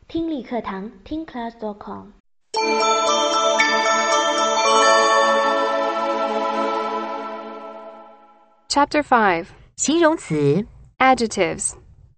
听力课堂听 class.com。 Chapter 5. 形容词 Adjectives.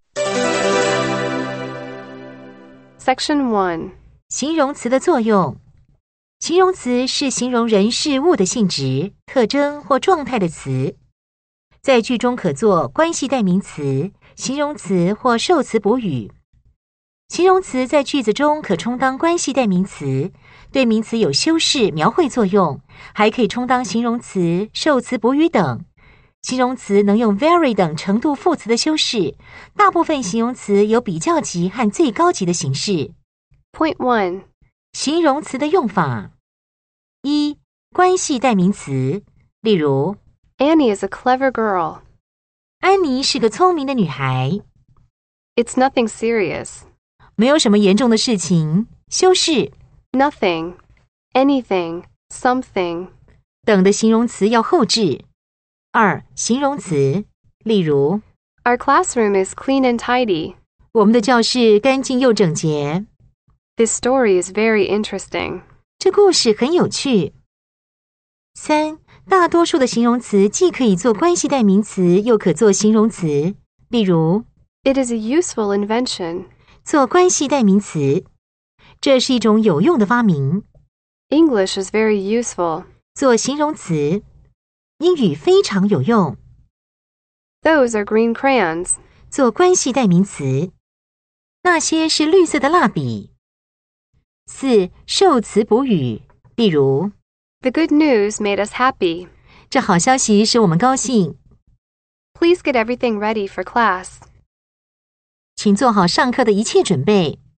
Section 1. 形容词的作用。形容词是形容人事物的性质、特征或状态的词，在句中可做关系代名词、形容词或受词补语。形容词在句子中可充当关系代名词，对名词有修饰、描绘作用，还可以充当形容词、受词补语等。形容词能用 very 等程度副词的修饰，大部分形容词有比较级和最高级的形式。 Point 1. 形容词的用法：一、关系代名词，例如 Annie is a clever girl. 安妮是个聪明的女孩， It's nothing serious. 没有什么严重的事情，修饰 Nothing. Anything. Something. 等的形容词要后置。二、形容词，例如 Our classroom is clean and tidy. 我们的教室干净又整洁， This story is very interesting. 这故事很有趣。三、大多数的形容词既可以做关系代名词，又可做形容词，例如 It is a useful invention. 做关系代名词，这是一种有用的发明。 English is very useful. 做形容词，英语非常有用。 Those are green crayons. 做关系代名词，那些是绿色的蜡笔。四、受词补语，例如 The good news made us happy. 这好消息使我们高兴， Please get everything ready for class. 请做好上课的一切准备。